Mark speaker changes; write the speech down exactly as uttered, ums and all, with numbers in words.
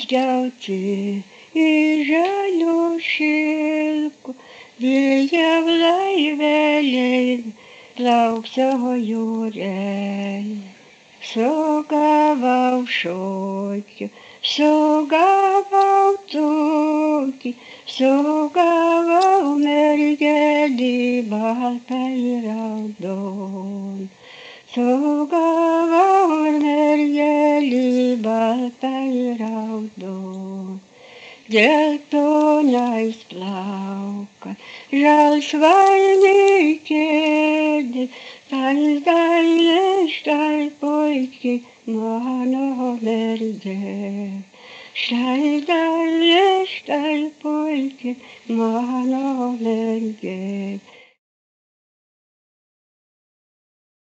Speaker 1: išdžiauti į žalių šilko, vėjau laiveliai, plauksio jūrelė. Sugavau šokį, sugavau tokį, sugavau mergelį baltą ir raudoną. Sugavau mergelį baltą ir raudoną. Geltonais plaukas, žalsvai kėdė, tai dailė, štai puikiai mano mergelė. Štai dailė, štai puikiai mano mergelė.